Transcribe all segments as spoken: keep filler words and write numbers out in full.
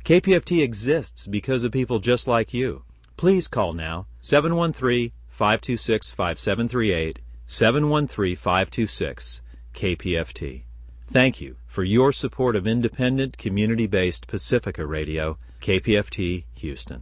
K P F T exists because of people just like you. Please call now, seven one three, five two six, five seven three eight, seven one three, five two six, K P F T. Thank you for your support of independent, community-based Pacifica Radio, K P F T, Houston.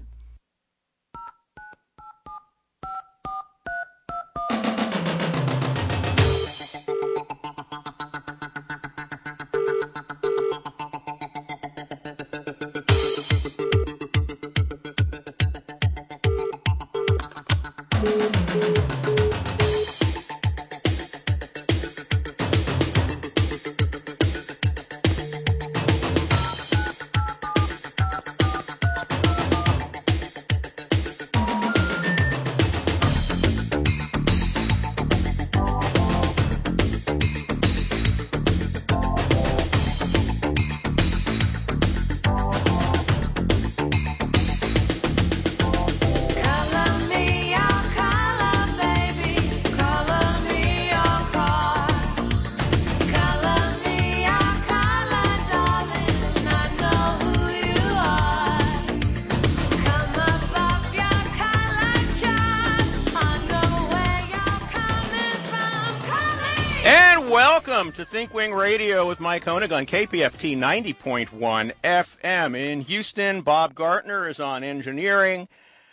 Welcome to Think Wing Radio with Mike Honig on K P F T ninety point one F M in Houston. Bob Gartner is on engineering.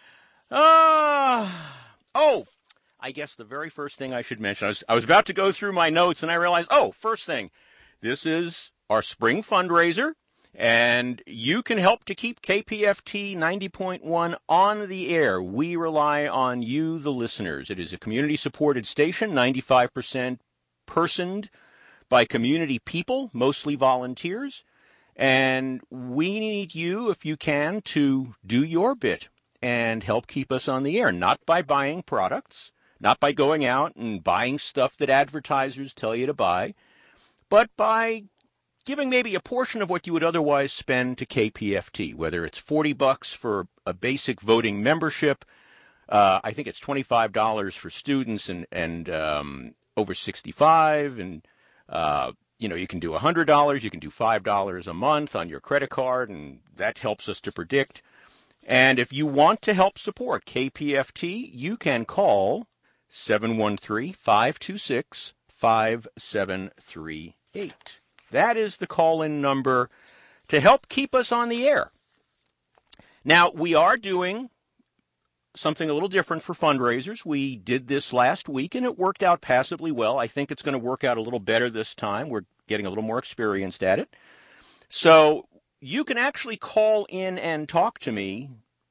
Uh, oh, I guess the very first thing I should mention, I was, I was about to go through my notes and I realized, oh, first thing, this is our spring fundraiser, and you can help to keep K P F T ninety point one on the air. We rely on you, the listeners. It is a community-supported station, ninety-five percent personed by community people, mostly volunteers, and we need you, if you can, to do your bit and help keep us on the air, not by buying products, not by going out and buying stuff that advertisers tell you to buy, but by giving maybe a portion of what you would otherwise spend to K P F T, whether it's forty bucks for a basic voting membership, uh, I think it's twenty-five dollars for students and, and um, over sixty-five, and uh, you know, you can do one hundred dollars, you can do five dollars a month on your credit card, and that helps us to predict. And if you want to help support K P F T, you can call seven one three, five two six, five seven three eight. That is the call-in number to help keep us on the air. Now, we are doing something a little different for fundraisers. We did this last week, and it worked out passably well. I think it's going to work out a little better this time. We're getting a little more experienced at it. So you can actually call in and talk to me,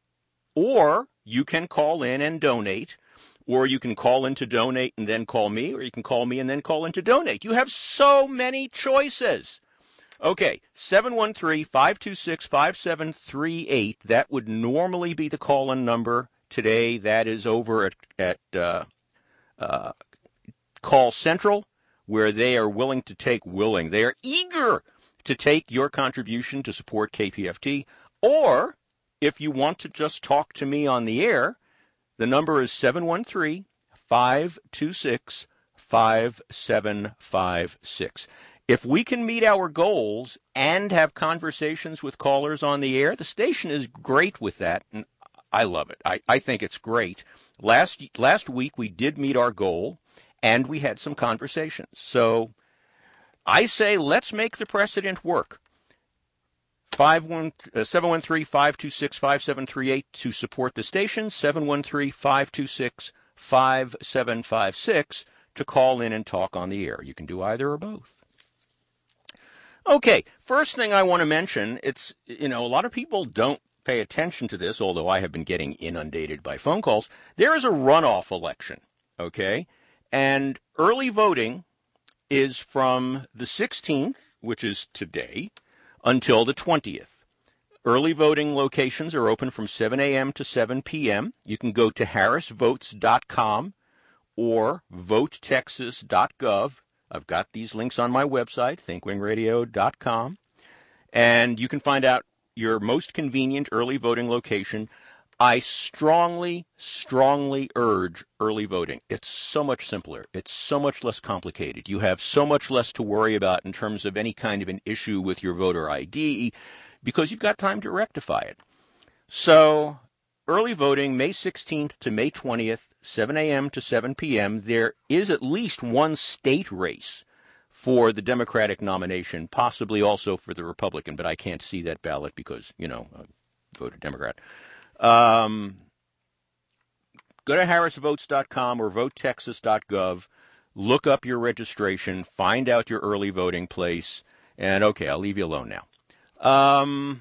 or you can call in and donate, or you can call in to donate and then call me, or you can call me and then call in to donate. You have so many choices. Okay, seven one three, five two six, five seven three eight. That would normally be the call-in number. Today, that is over at, at uh, uh, Call Central, where they are willing to take willing. They are eager to take your contribution to support K P F T. Or, if you want to just talk to me on the air, the number is seven one three, five two six, five seven five six. If we can meet our goals and have conversations with callers on the air, the station is great with that, and I love it. I, I think it's great. Last last week we did meet our goal, and we had some conversations. So I say let's make the precedent work. seven one three, five two six, five seven three eight to support the station, seven one three, five two six, five seven five six to call in and talk on the air. You can do either or both. Okay, first thing I want to mention, it's, you know, a lot of people don't pay attention to this, although I have been getting inundated by phone calls. There is a runoff election, okay? And early voting is from the sixteenth, which is today, until the twentieth. Early voting locations are open from seven a.m. to seven p.m. You can go to harris votes dot com or vote texas dot gov. I've got these links on my website, think wing radio dot com, and you can find out your most convenient early voting location. I strongly, strongly urge early voting. It's so much simpler. It's so much less complicated. You have so much less to worry about in terms of any kind of an issue with your voter I D. because you've got time to rectify it. So early voting, May sixteenth to May twentieth, seven a.m. to seven p.m. There is at least one state race for the Democratic nomination, possibly also for the Republican, but I can't see that ballot because, you know, I voted Democrat. Um, go to harris votes dot com or vote texas dot gov. Look up your registration, find out your early voting place, and okay, I'll leave you alone now. Um,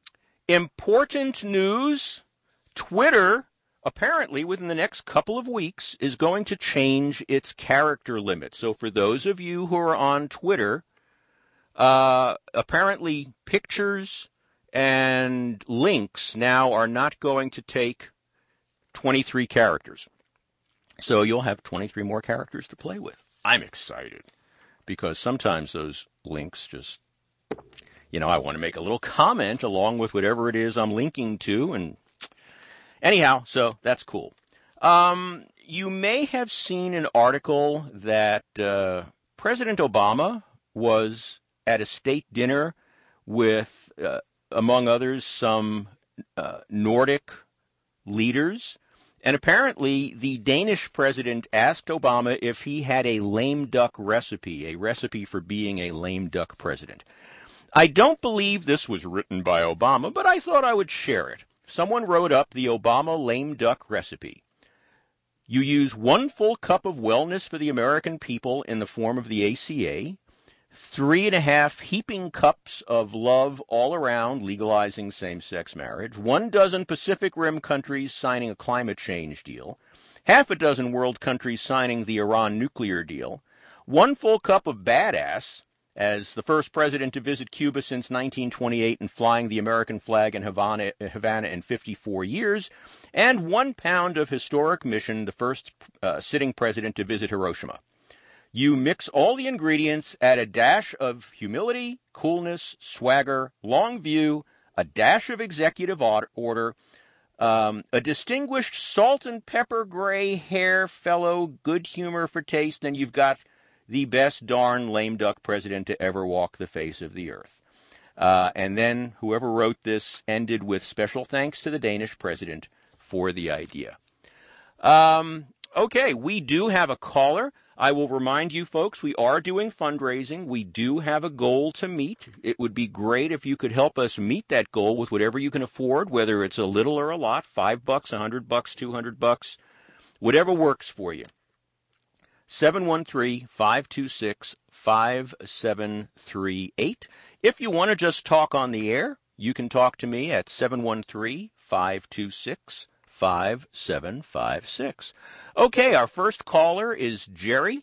important news, Twitter, apparently within the next couple of weeks, is going to change its character limit. So for those of you who are on Twitter, uh, apparently pictures and links now are not going to take twenty-three characters. So you'll have twenty-three more characters to play with. I'm excited because sometimes those links just, you know, I want to make a little comment along with whatever it is I'm linking to. And anyhow, so that's cool. Um, you may have seen an article that uh, President Obama was at a state dinner with, uh, among others, some uh, Nordic leaders. And apparently, the Danish president asked Obama if he had a lame duck recipe, a recipe for being a lame duck president. I don't believe this was written by Obama, but I thought I would share it. Someone wrote up the Obama lame duck recipe. You use one full cup of wellness for the American people in the form of the A C A, three and a half heaping cups of love all around legalizing same-sex marriage, one dozen Pacific Rim countries signing a climate change deal, half a dozen world countries signing the Iran nuclear deal, one full cup of badass, as the first president to visit Cuba since nineteen twenty-eight and flying the American flag in Havana, Havana in fifty-four years, and one pound of historic mission, the first uh, sitting president to visit Hiroshima. You mix all the ingredients, add a dash of humility, coolness, swagger, long view, a dash of executive order, um, a distinguished salt and pepper gray hair fellow, good humor for taste, and you've got the best darn lame duck president to ever walk the face of the earth. Uh, and then whoever wrote this ended with special thanks to the Danish president for the idea. Um, okay, we do have a caller. I will remind you folks, we are doing fundraising. We do have a goal to meet. It would be great if you could help us meet that goal with whatever you can afford, whether it's a little or a lot, five bucks, a hundred bucks, two hundred bucks, whatever works for you. seven one three, five two six, five seven three eight. If you want to just talk on the air, you can talk to me at seven one three, five two six, five seven five six. Okay, our first caller is Jerry.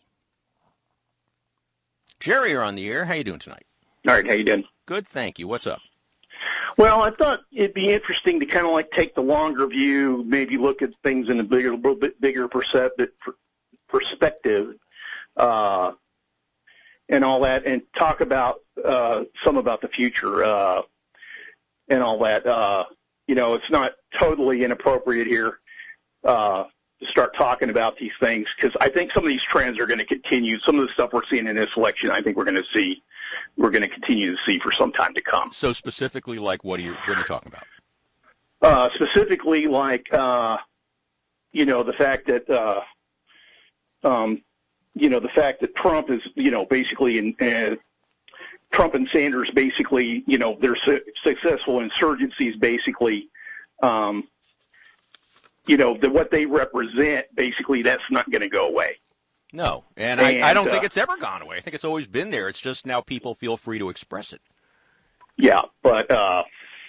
Jerry, you're on the air. How you doing tonight? All right, how you doing? Good, thank you. What's up? Well, I thought it'd be interesting to kind of like take the longer view, maybe look at things in a bigger, little bit bigger perspective, uh, and all that, and talk about uh, some about the future uh, and all that. Uh, you know, it's not totally inappropriate here uh, to start talking about these things because I think some of these trends are going to continue. Some of the stuff we're seeing in this election, I think we're going to see, we're going to continue to see for some time to come. So specifically, like, what are you what are you talking about? Uh, specifically, like, uh, you know, the fact that, uh, um, you know, the fact that Trump is, you know, basically in. Uh, Trump and Sanders basically, you know, they're su- successful insurgencies basically, um, you know, the, what they represent, basically, that's not going to go away. No, and, and I, I don't uh, think it's ever gone away. I think it's always been there. It's just now people feel free to express it. Yeah, but uh,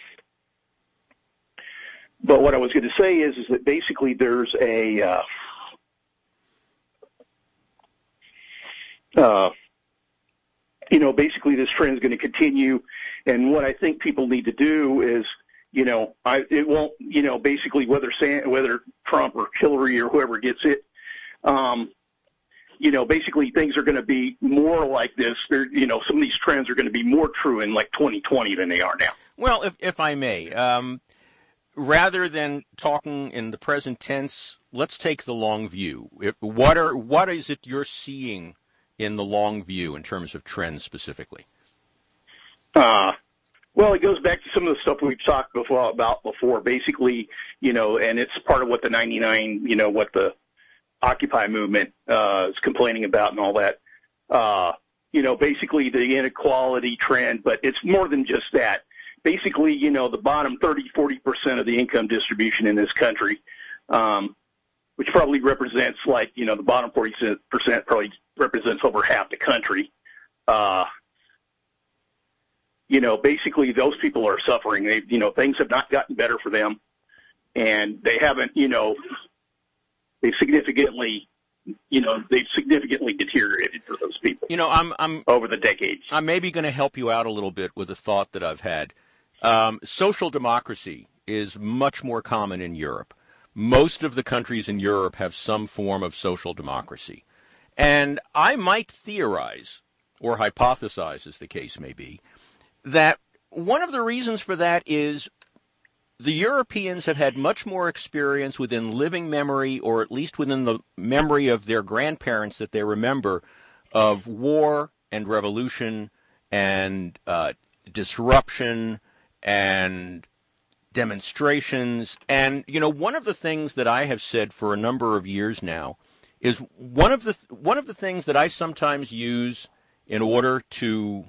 but what I was going to say is, is that basically there's a uh, uh, you know, basically this trend is going to continue, and what I think people need to do is, you know, I it won't, you know, basically whether San, whether Trump or Hillary or whoever gets it, um, you know, basically things are going to be more like this. They're, you know, some of these trends are going to be more true in like twenty twenty than they are now. Well, if if I may, um, rather than talking in the present tense, let's take the long view. If, what are what is it you're seeing in the long view in terms of trends specifically? Uh, Well, it goes back to some of the stuff we've talked before, about before. Basically, you know, and it's part of what the ninety-nine, you know, what the Occupy movement uh, is complaining about and all that. Uh, you know, basically the inequality trend, but it's more than just that. Basically, you know, the bottom thirty, forty percent of the income distribution in this country, um, which probably represents like, you know, the bottom forty percent probably represents over half the country. Uh, you know, basically those people are suffering. They, you know, things have not gotten better for them, and they haven't, you know, they've significantly, you know, they've significantly deteriorated for those people. You know, I'm, I'm over the decades. I'm maybe going to help you out a little bit with a thought that I've had. Um, social democracy is much more common in Europe. Most of the countries in Europe have some form of social democracy. And I might theorize, or hypothesize as the case may be, that one of the reasons for that is the Europeans have had much more experience within living memory, or at least within the memory of their grandparents that they remember, of war and revolution and uh, disruption and demonstrations. And, you know, one of the things that I have said for a number of years now is one of the one of the things that I sometimes use in order to,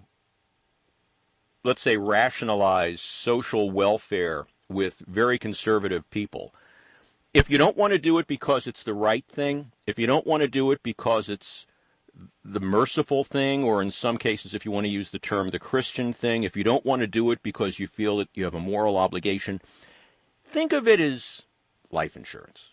let's say, rationalize social welfare with very conservative people. If you don't want to do it because it's the right thing, if you don't want to do it because it's the merciful thing, or in some cases, if you want to use the term, the Christian thing, if you don't want to do it because you feel that you have a moral obligation, think of it as life insurance.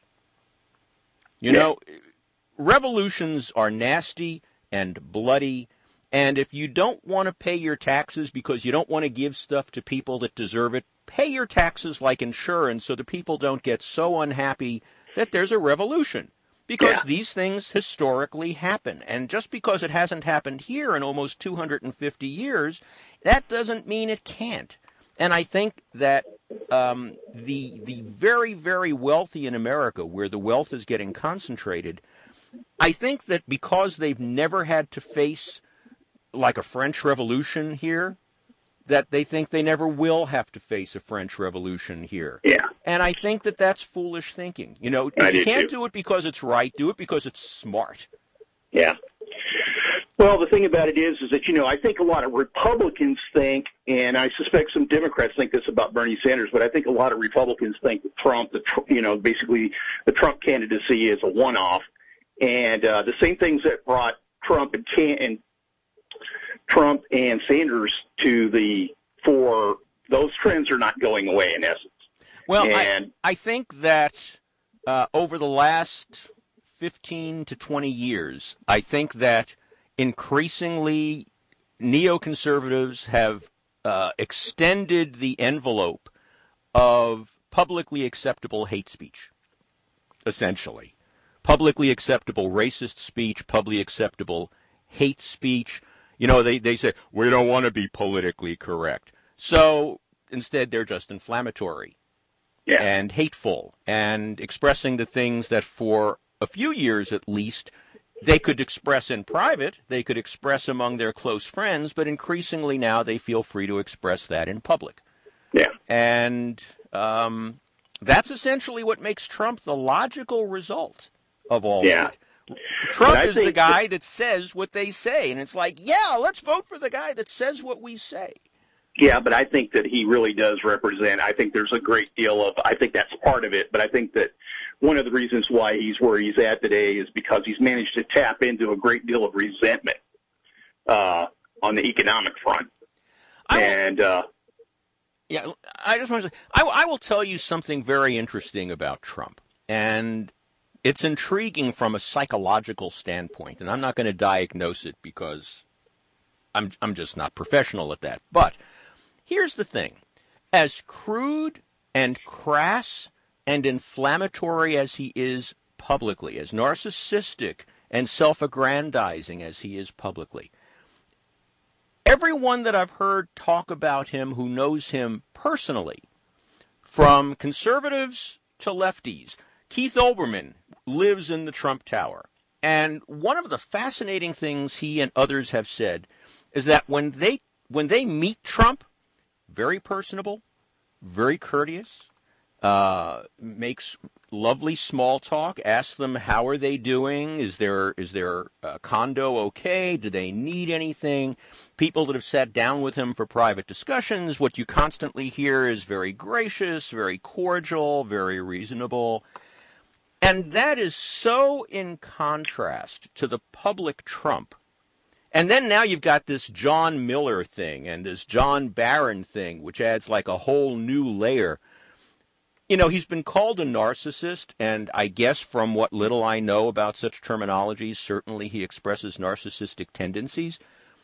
You Yeah. know, revolutions are nasty and bloody, and if you don't want to pay your taxes because you don't want to give stuff to people that deserve it, pay your taxes like insurance so the people don't get so unhappy that there's a revolution. Because Yeah. these things historically happen. And just because it hasn't happened here in almost two hundred fifty years, that doesn't mean it can't. And I think that um, the the very, very wealthy in America, where the wealth is getting concentrated, I think that because they've never had to face like a French Revolution here, that they think they never will have to face a French Revolution here. Yeah. And I think that that's foolish thinking. You know, I you do can't too. do it because it's right. Do it because it's smart. Yeah. Well, the thing about it is, is that, you know, I think a lot of Republicans think, and I suspect some Democrats think this about Bernie Sanders, but I think a lot of Republicans think that Trump, the, you know, basically the Trump candidacy is a one-off. And uh, the same things that brought Trump and, Can- and Trump and Sanders to the fore, those trends are not going away in essence. Well, and, I, I think that uh, over the last fifteen to twenty years, I think that increasingly neoconservatives have uh, extended the envelope of publicly acceptable hate speech, essentially. Publicly acceptable racist speech, publicly acceptable hate speech. You know, they, they say, we don't want to be politically correct. So instead, they're just inflammatory yeah. and hateful and expressing the things that for a few years at least they could express in private, they could express among their close friends, but increasingly now they feel free to express that in public. Yeah. And um, that's essentially what makes Trump the logical result of all Yeah. that. Trump I is the think guy that- that says what they say, and it's like, yeah, let's vote for the guy that says what we say. Yeah, but I think that he really does represent, I think there's a great deal of, I think that's part of it, but I think that one of the reasons why he's where he's at today is because he's managed to tap into a great deal of resentment uh, on the economic front. I will, and, uh, yeah, I just want to say, I, I will tell you something very interesting about Trump, and it's intriguing from a psychological standpoint, and I'm not going to diagnose it because I'm I'm just not professional at that. But here's the thing. As crude and crass and inflammatory as he is publicly, as narcissistic and self-aggrandizing as he is publicly, everyone that I've heard talk about him who knows him personally, from conservatives to lefties, Keith Olbermann lives in the Trump Tower. And one of the fascinating things he and others have said is that when they when they meet Trump, very personable, very courteous, uh, makes lovely small talk, asks them how are they doing, is their is their uh, condo okay, do they need anything. People that have sat down with him for private discussions, what you constantly hear is very gracious, very cordial, very reasonable. And that is so in contrast to the public Trump. And then now you've got this John Miller thing and this John Barron thing, which adds like a whole new layer. You know, he's been called a narcissist, and I guess from what little I know about such terminologies, certainly he expresses narcissistic tendencies.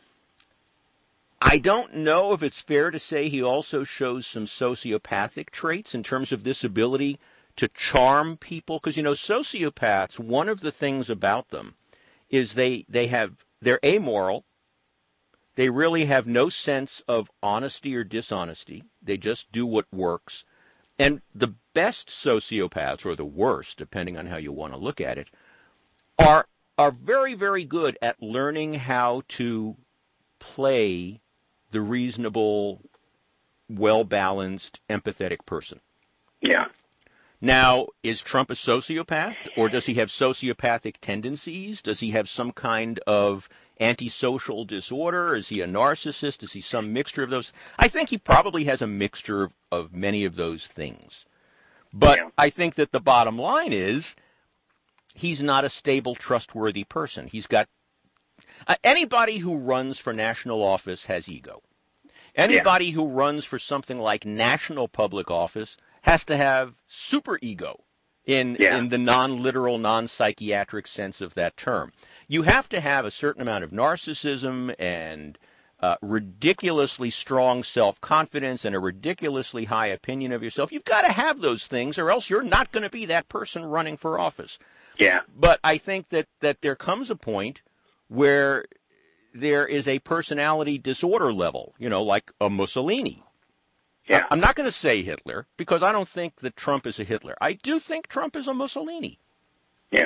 I don't know if it's fair to say he also shows some sociopathic traits in terms of this ability to charm people. Because, you know, sociopaths, one of the things about them is they, they have, they're amoral. They really have no sense of honesty or dishonesty. They just do what works. And the best sociopaths, or the worst, depending on how you want to look at it, are are very, very good at learning how to play the reasonable, well-balanced, empathetic person. Yeah. Now, is Trump a sociopath, or does he have sociopathic tendencies? Does he have some kind of antisocial disorder? Is he a narcissist? Is he some mixture of those? I think he probably has a mixture of, of many of those things. But yeah. I think that the bottom line is he's not a stable, trustworthy person. He's got uh, anybody who runs for national office has ego. Anybody yeah. who runs for something like national public office has to have super ego in yeah. in the non-literal, non-psychiatric sense of that term. You have to have a certain amount of narcissism and uh, ridiculously strong self-confidence and a ridiculously high opinion of yourself. You've got to have those things, or else you're not going to be that person running for office. Yeah. But I think that, that there comes a point where there is a personality disorder level, you know, like a Mussolini. Yeah. I'm not going to say Hitler, because I don't think that Trump is a Hitler. I do think Trump is a Mussolini. Yeah.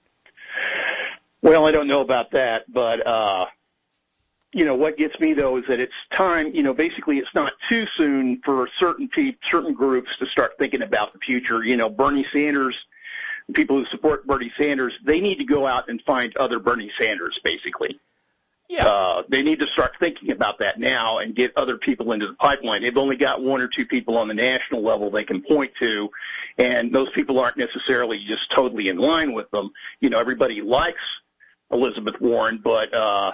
Well, I don't know about that, but, uh, you know, what gets me, though, is that it's time, you know, basically it's not too soon for certain pe- certain groups to start thinking about the future. You know, Bernie Sanders, people who support Bernie Sanders, they need to go out and find other Bernie Sanders, basically. Yeah. Uh, they need to start thinking about that now and get other people into the pipeline. They've only got one or two people on the national level they can point to, and those people aren't necessarily just totally in line with them. You know, everybody likes Elizabeth Warren, but, uh,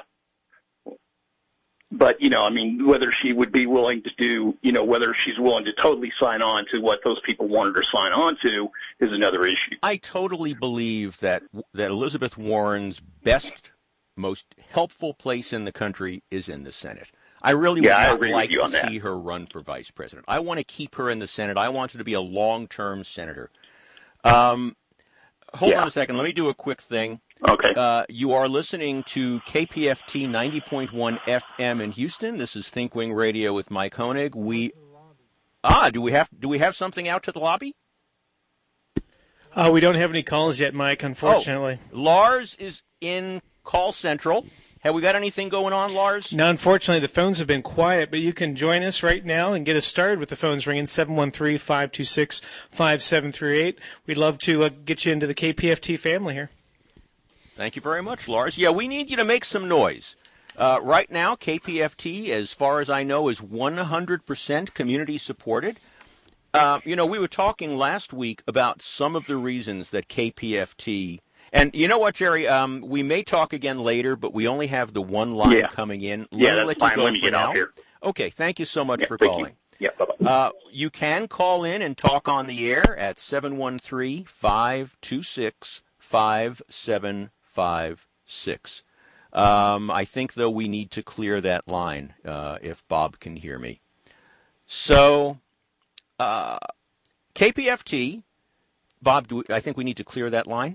but you know, I mean, whether she would be willing to do, you know, whether she's willing to totally sign on to what those people wanted her to sign on to is another issue. I totally believe that that Elizabeth Warren's best most helpful place in the country is in the Senate. I really yeah, would not like to that. see her run for vice president. I want to keep her in the Senate. I want her to be a long-term senator. Um, hold yeah. on a second. Let me do a quick thing. Okay. Uh, you are listening to K P F T ninety point one F M in Houston. This is ThinkWing Radio with Mike Honig. We ah, do we have do we have something out to the lobby? Uh, we don't have any calls yet, Mike, unfortunately. Oh, Lars is in Call Central. Have we got anything going on, Lars? No, unfortunately, the phones have been quiet, but you can join us right now and get us started with the phones ringing, seven one three, five two six, five seven three eight. We'd love to uh, get you into the K P F T family here. Thank you very much, Lars. Yeah, we need you to make some noise. Uh, right now, K P F T, as far as I know, is one hundred percent community supported. Uh, you know, we were talking last week about some of the reasons that K P F T... And you know what, Jerry? Um, we may talk again later, but we only have the one line yeah. coming in. Let yeah, me that's let fine. you go Let me for get now. off here. Okay, thank you so much yeah, for thank calling. You. Yeah, bye-bye. Uh, you can call in and talk on the air at seven one three, five two six, five seven five six. Um, I think, though, we need to clear that line uh, if Bob can hear me. So, uh, K P F T, Bob, do we, I think we need to clear that line.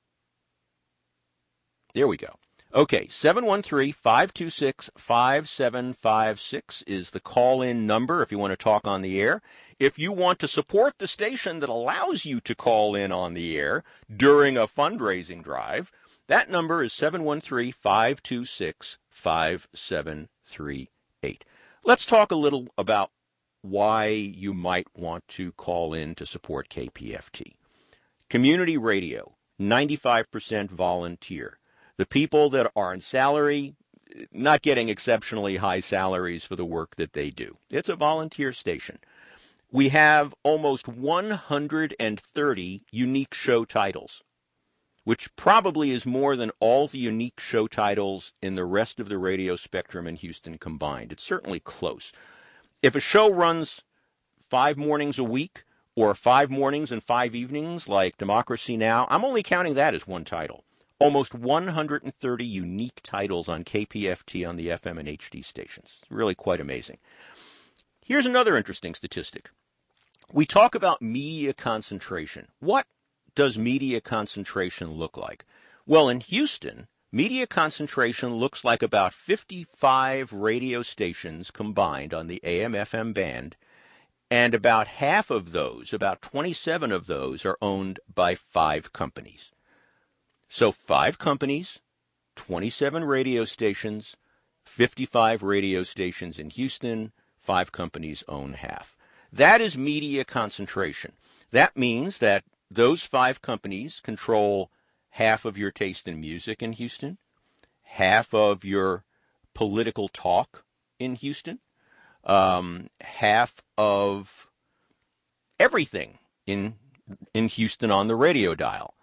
There we go. Okay, seven one three, five two six, five seven five six is the call-in number if you want to talk on the air. If you want to support the station that allows you to call in on the air during a fundraising drive, that number is seven one three, five two six, five seven three eight. Let's talk a little about why you might want to call in to support K P F T. Community radio, ninety-five percent volunteer. The people that are on salary, not getting exceptionally high salaries for the work that they do. It's a volunteer station. We have almost one hundred thirty unique show titles, which probably is more than all the unique show titles in the rest of the radio spectrum in Houston combined. It's certainly close. If a show runs five mornings a week or five mornings and five evenings like Democracy Now!, I'm only counting that as one title. Almost one hundred thirty unique titles on K P F T on the F M and H D stations. It's really quite amazing. Here's another interesting statistic. We talk about media concentration. What does media concentration look like? Well, in Houston, media concentration looks like about fifty-five radio stations combined on the A M F M band, and about half of those, about twenty-seven of those, are owned by five companies. So five companies, twenty-seven radio stations, fifty-five radio stations in Houston, five companies own half. That is media concentration. That means that those five companies control half of your taste in music in Houston, half of your political talk in Houston, um, half of everything in in Houston on the radio dial.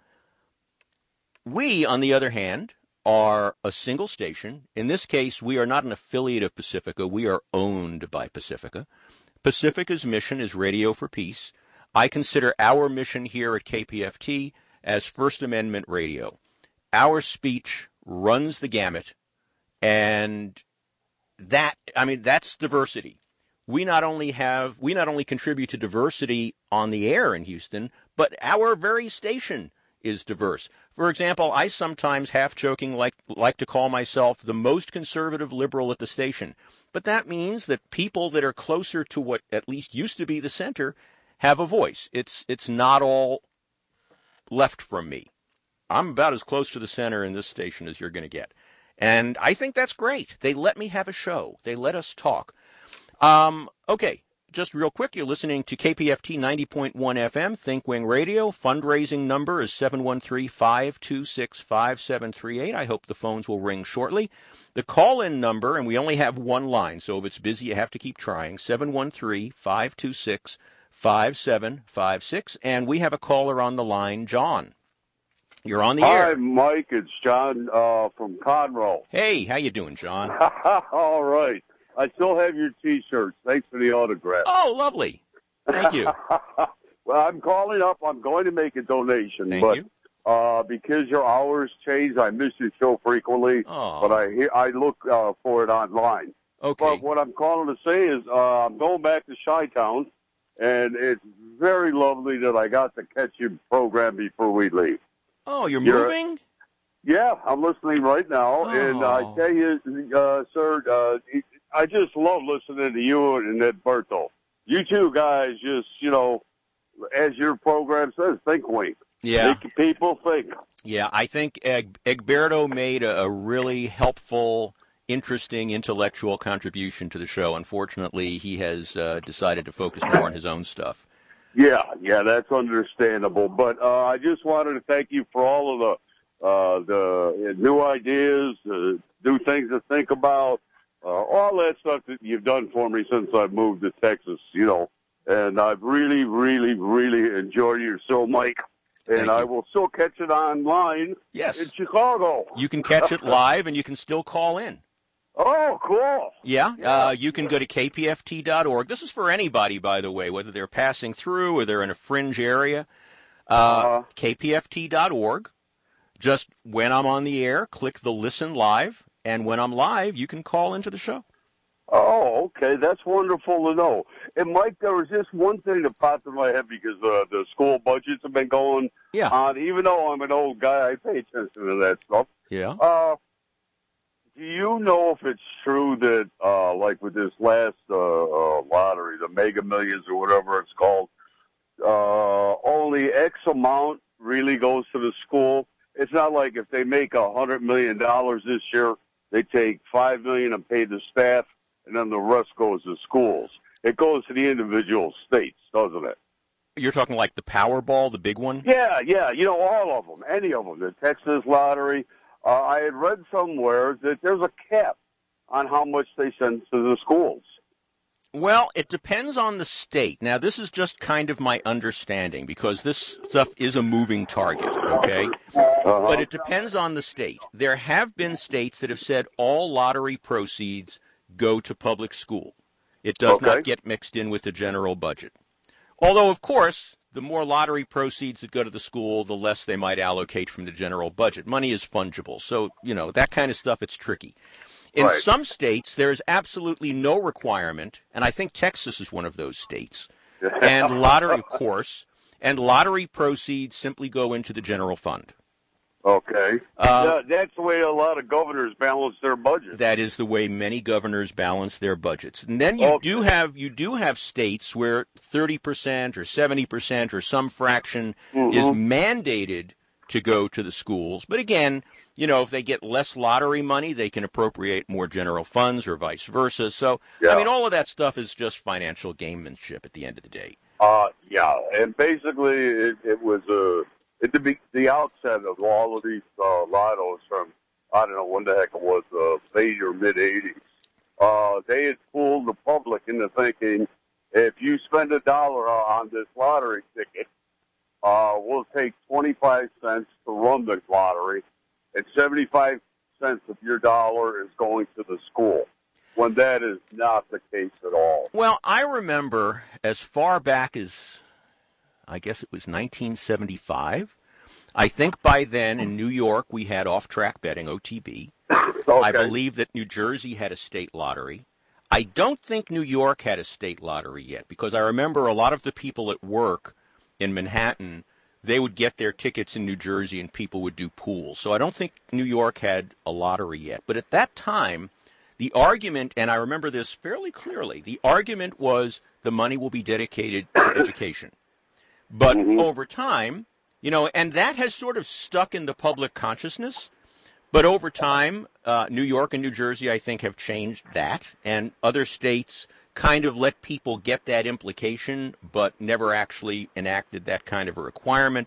We, on the other hand, are a single station. In this case, we are not an affiliate of Pacifica. We are owned by Pacifica. Pacifica's mission is Radio for Peace. I consider our mission here at K P F T as First Amendment radio. Our speech runs the gamut, and that, I mean, that's diversity. We not only have, we not only contribute to diversity on the air in Houston, but our very station is diverse. For example, I sometimes half-joking like like to call myself the most conservative liberal at the station. But that means that people that are closer to what at least used to be the center have a voice. It's it's not all left from me. I'm about as close to the center in this station as you're going to get. And I think that's great. They let me have a show. They let us talk. Um, okay. Just real quick, you're listening to K P F T ninety point one F M, ThinkWing Radio. Fundraising number is seven one three, five two six, five seven three eight. I hope the phones will ring shortly. The call-in number, and we only have one line, so if it's busy, you have to keep trying, seven one three, five two six, five seven five six. And we have a caller on the line, John. You're on the Hi, air. Hi, Mike. It's John uh, from Conroe. Hey, how you doing, John? All right. I still have your T-shirts. Thanks for the autograph. Oh, lovely. Thank you. Well, I'm calling up. I'm going to make a donation. Thank but, you. Uh, because your hours change, I miss your show frequently. Oh. But I hear, I look uh, for it online. Okay. But what I'm calling to say is uh, I'm going back to Chi-Town, and it's very lovely that I got to catch your program before we leave. Oh, you're, You're moving? Yeah, I'm listening right now. Oh. And I tell you, uh, sir, uh, it, I just love listening to you and Ed Berto. You two guys just, you know, as your program says, think wink. Yeah. Make people think. Yeah, I think Eg- Egberto made a, a really helpful, interesting, intellectual contribution to the show. Unfortunately, he has uh, decided to focus more on his own stuff. Yeah, yeah, that's understandable. But uh, I just wanted to thank you for all of the uh, the new ideas, uh, new things to think about. Uh, all that stuff that you've done for me since I've moved to Texas, you know, and I've really, really, really enjoyed your show, Mike, and I will still catch it online yes. in Chicago. You can catch it live, and you can still call in. Oh, cool. Yeah, uh, you can go to K P F T dot org. This is for anybody, by the way, whether they're passing through or they're in a fringe area. Uh, uh, K P F T dot org. Just when I'm on the air, click the Listen Live. And when I'm live, you can call into the show. Oh, okay. That's wonderful to know. And, Mike, there was just one thing that popped in my head because uh, the school budgets have been going yeah. on. Even though I'm an old guy, I pay attention to that stuff. Yeah. Uh, do you know if it's true that, uh, like with this last uh, uh, lottery, the Mega Millions or whatever it's called, uh, only X amount really goes to the school? It's not like if they make a hundred million dollars this year, they take five million and pay the staff, and then the rest goes to schools. it goes to the individual states, doesn't it? You're talking like the Powerball, the big one? Yeah, yeah. You know, all of them, any of them. The Texas lottery. Uh, I had read somewhere that there's a cap on how much they send to the schools. Well, it depends on the state. Now, this is just kind of my understanding because this stuff is a moving target, okay? Uh-huh. But it depends on the state. There have been states that have said all lottery proceeds go to public school. It does Okay. not get mixed in with the general budget. Although, of course, the more lottery proceeds that go to the school, the less they might allocate from the general budget. Money is fungible. So, you know, that kind of stuff, it's tricky. In Right. some states, there is absolutely no requirement, and I think Texas is one of those states, and lottery, of course, and lottery proceeds simply go into the general fund. Okay. Uh, yeah, that's the way a lot of governors balance their budget. That is the way many governors balance their budgets. And then you Okay. do have you do have states where thirty percent or seventy percent or some fraction Mm-hmm. is mandated to go to the schools. But again, you know, if they get less lottery money, they can appropriate more general funds or vice versa. So, Yeah. I mean, all of that stuff is just financial gamemanship at the end of the day. Uh, yeah, and basically it, it was uh, at the be- the outset of all of these uh, lottos from, I don't know when the heck it was, uh, late or mid eighties. Uh, they had fooled the public into thinking if you spend a dollar on this lottery ticket, uh, we'll take twenty-five cents to run the lottery, and seventy-five cents of your dollar is going to the school, when that is not the case at all. Well, I remember as far back as, I guess it was nineteen seventy-five. I think by then in New York we had off-track betting, O T B. Okay. I believe that New Jersey had a state lottery. I don't think New York had a state lottery yet, because I remember a lot of the people at work in Manhattan, they would get their tickets in New Jersey and people would do pools. So I don't think New York had a lottery yet. But at that time, the argument, and I remember this fairly clearly, the argument was the money will be dedicated to education. But Mhm. over time, you know, and that has sort of stuck in the public consciousness. But over time, uh, New York and New Jersey, I think, have changed that. And other states kind of let people get that implication, but never actually enacted that kind of a requirement.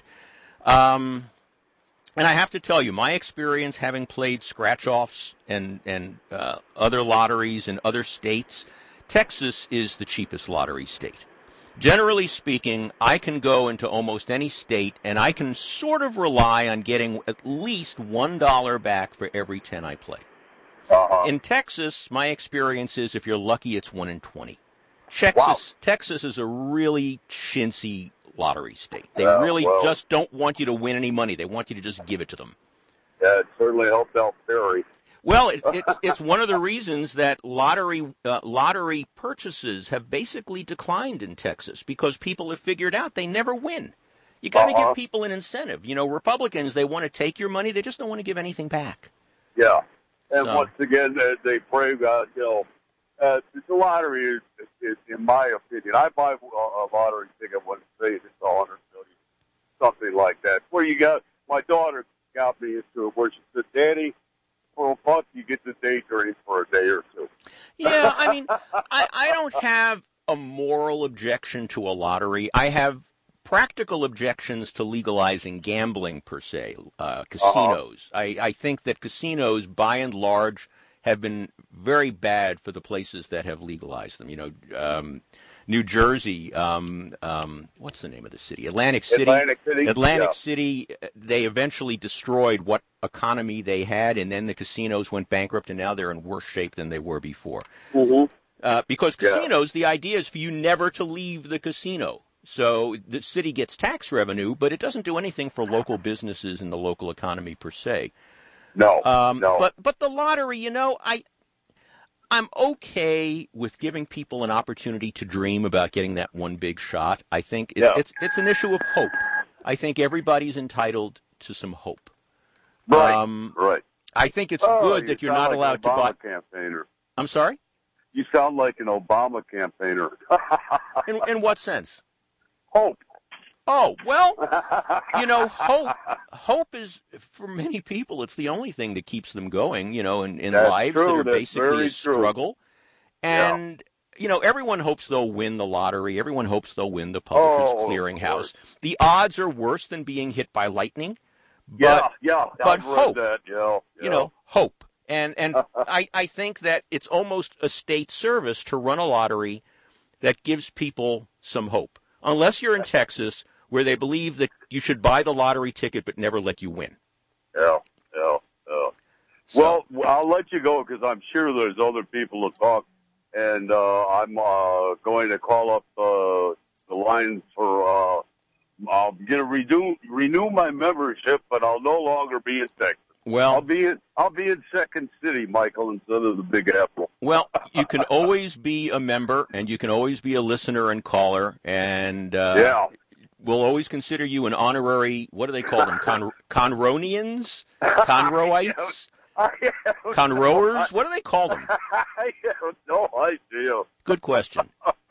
Um, and I have to tell you, my experience having played scratch-offs and, and uh, other lotteries in other states, Texas is the cheapest lottery state. Generally speaking, I can go into almost any state, and I can sort of rely on getting at least one dollar back for every ten I play. Uh-huh. In Texas, my experience is if you're lucky, it's one in twenty. Texas, Wow. Texas is a really chintzy lottery state. They Yeah, really well- just don't want you to win any money. They want you to just give it to them. Yeah, it certainly helped out Perry. Well, it, it's it's one of the reasons that lottery uh, lottery purchases have basically declined in Texas, because people have figured out they never win. You got to Uh-huh. give people an incentive. You know, Republicans, they want to take your money, they just don't want to give anything back. Yeah. And So- once again, they, they pray, God, you know, uh, the lottery is, is, in my opinion, I buy a, a lottery ticket when it's paid, it's a hundred million, something like that. Where you got, my daughter got me into it, where she said, Daddy, for a buck, you get the day dream for a day or two. Yeah, I mean, I, I don't have a moral objection to a lottery. I have practical objections to legalizing gambling per se, uh, casinos. Uh-huh. I, I think that casinos, by and large, have been very bad for the places that have legalized them. You know, um, New Jersey, um, um, what's the name of the city? Atlantic City. Atlantic City, Atlantic yeah. City, they eventually destroyed what economy they had, and then the casinos went bankrupt, and now they're in worse shape than they were before. Mm-hmm. Uh, because Yeah. casinos, the idea is for you never to leave the casino. So the city gets tax revenue, but it doesn't do anything for local businesses and the local economy per se. No, Um, no. But but the lottery, you know, I I'm okay with giving people an opportunity to dream about getting that one big shot. I think it, Yeah. it's it's an issue of hope. I think everybody's entitled to some hope. right, um, right. I think it's Oh, good you that you're sound not like allowed an to Obama buy. campaigner. I'm sorry? You sound like an Obama campaigner. In, in what sense? Hope. Oh, well, you know, hope hope is, for many people, it's the only thing that keeps them going, you know, in, in That's lives true. that are That's basically very a true. struggle. Yeah. And you know, everyone hopes they'll win the lottery. Everyone hopes they'll win the Publishers Oh, Clearinghouse. The odds are worse than being hit by lightning. But, yeah, yeah, but I've read hope, that. Yeah, you know, hope. And and I, I think that it's almost a state service to run a lottery that gives people some hope. Unless you're in Texas, where they believe that you should buy the lottery ticket but never let you win. Yeah, yeah, yeah. So, Well, I'll let you go because I'm sure there's other people to talk, and uh, I'm uh, going to call up uh, the line for. Uh, I'm going to renew renew my membership, but I'll no longer be in Texas. well, I'll be in I'll be in Second City, Michael, instead of the Big Apple. well, you can always be a member, and you can always be a listener and caller, and uh, Yeah. we'll always consider you an honorary. What do they call them? Con- Conronians, Conroites, I have Conroers. What do they call them? I have no idea. Good question.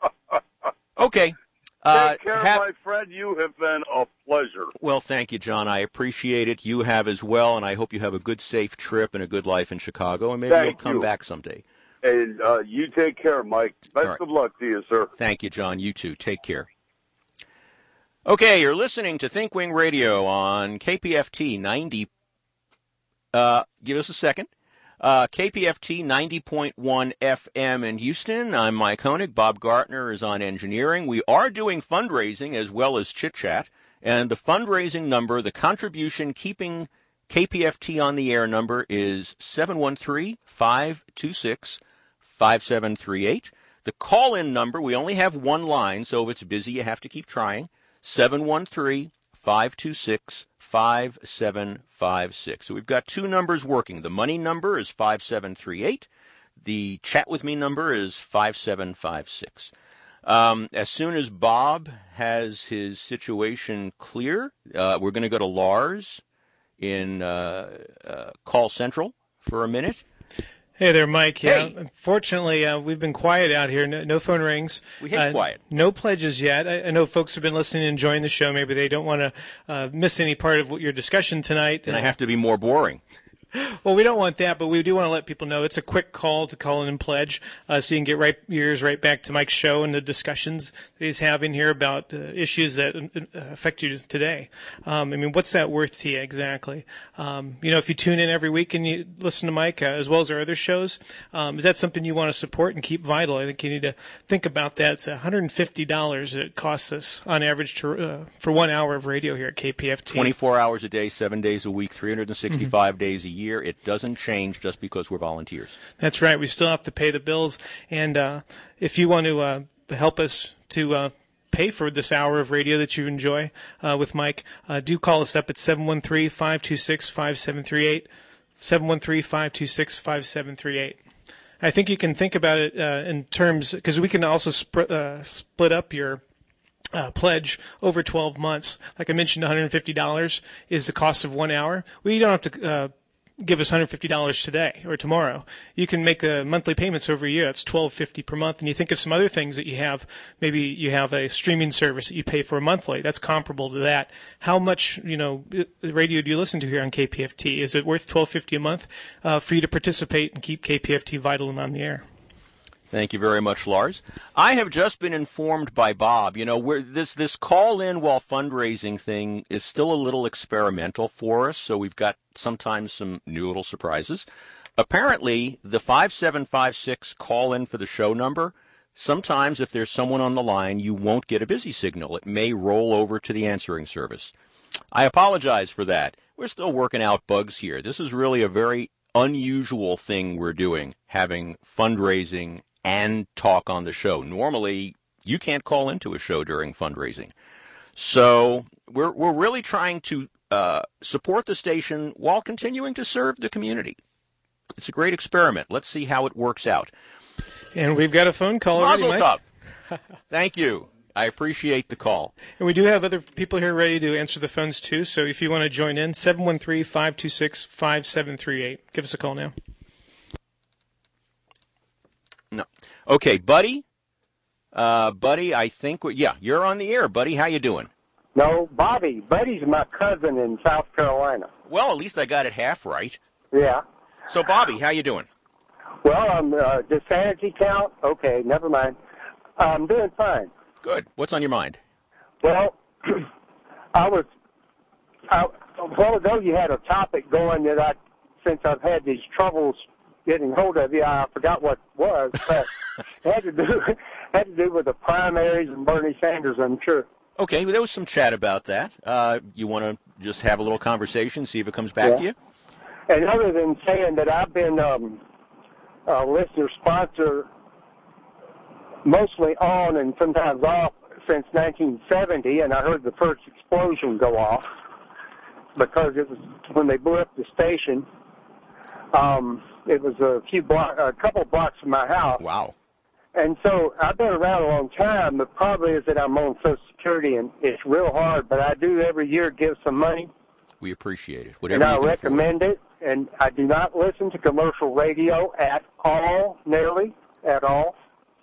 Okay. Uh, Take care, have- my friend. You have been a pleasure. Well, thank you, John. I appreciate it. You have as well, and I hope you have a good, safe trip and a good life in Chicago, and maybe Thank you'll come you. back someday. And uh, you take care, Mike. Best All right. of luck to you, sir. Thank you, John. You too. Take care. Okay, you're listening to ThinkWing Radio on K P F T ninety. Uh, give us a second. Uh, K P F T ninety point one F M in Houston. I'm Mike Koenig. Bob Gartner is on engineering. We are doing fundraising as well as chit-chat. And the fundraising number, the contribution keeping K P F T on the air number is seven one three, five two six, five seven three eight. The call-in number, we only have one line, so if it's busy, you have to keep trying. seven one three, five two six, five seven five six. So we've got two numbers working. The money number is five seven three eight. The chat with me number is five seven five six. Um, as soon as Bob has his situation clear, uh, we're going to go to Lars in uh, uh, Call Central for a minute. Hey there, Mike. Yeah, Hey. unfortunately, uh, we've been quiet out here. No, no phone rings. We hate uh, quiet. No pledges yet. I, I know folks have been listening and enjoying the show. Maybe they don't want to uh, miss any part of what your discussion tonight. And I have to be more boring. Well, we don't want that, but we do want to let people know it's a quick call to call in and pledge, uh, so you can get right your ears right back to Mike's show and the discussions that he's having here about uh, issues that uh, affect you today. Um, I mean, what's that worth to you exactly? Um, you know, if you tune in every week and you listen to Mike uh, as well as our other shows, um, is that something you want to support and keep vital? I think you need to think about that. It's one hundred fifty dollars that it costs us on average to, uh, for one hour of radio here at K P F T. twenty-four hours a day, seven days a week, three hundred sixty-five mm-hmm. days a year. It doesn't change just because we're volunteers. That's right. We still have to pay the bills. And uh, if you want to uh, help us to uh, pay for this hour of radio that you enjoy uh, with Mike, uh, do call us up at seven one three, five two six, five seven three eight, seven one three, five two six, five seven three eight. I think you can think about it uh, in terms, because we can also sp- uh, split up your Uh, pledge over twelve months. Like I mentioned, one hundred fifty dollars is the cost of one hour. Well, you don't have to uh, give us one hundred fifty dollars today or tomorrow. You can make the monthly payments over a year. That's twelve fifty per month. And you think of some other things that you have. Maybe you have a streaming service that you pay for monthly. That's comparable to that. How much, you know, radio do you listen to here on K P F T? Is it worth twelve fifty a month uh, for you to participate and keep K P F T vital and on the air? Thank you very much, Lars. I have just been informed by Bob, you know, we're, this this call-in while fundraising thing is still a little experimental for us, so we've got sometimes some new little surprises. Apparently, the five seven five six call-in for the show number, sometimes if there's someone on the line, you won't get a busy signal. It may roll over to the answering service. I apologize for that. We're still working out bugs here. This is really a very unusual thing we're doing, having fundraising and talk on the show. Normally, you can't call into a show during fundraising. So we're we're really trying to uh, support the station while continuing to serve the community. It's a great experiment. Let's see how it works out. And we've got a phone call already, Mazel Mike. tov. Thank you. I appreciate the call. And we do have other people here ready to answer the phones, too. So if you want to join in, seven one three, five two six, five seven three eight. Give us a call now. No. Okay, Buddy. Uh, Buddy, I think, we're, yeah, you're on the air. Buddy, how you doing? No, Bobby. Buddy's my cousin in South Carolina. Well, at least I got it half right. Yeah. So, Bobby, how you doing? Well, I'm uh, the sanity count. Okay, never mind. I'm doing fine. Good. What's on your mind? Well, I was I, a while ago. You had a topic going that I, since I've had these troubles getting hold of you, I forgot what it was, but it had to do had to do with the primaries and Bernie Sanders, I'm sure. Okay, well, there was some chat about that. Uh, you want to just have a little conversation, see if it comes back Yeah. to you? And other than saying that I've been um, a listener sponsor mostly on and sometimes off since nineteen seventy, and I heard the first explosion go off because it was when they blew up the station. Um, it was a few block, a couple blocks from my house. Wow. And so I've been around a long time. The problem is that I'm on Social Security, and it's real hard. But I do every year give some money. We appreciate it. Whatever And I you can recommend it. And I do not listen to commercial radio at all, nearly at all.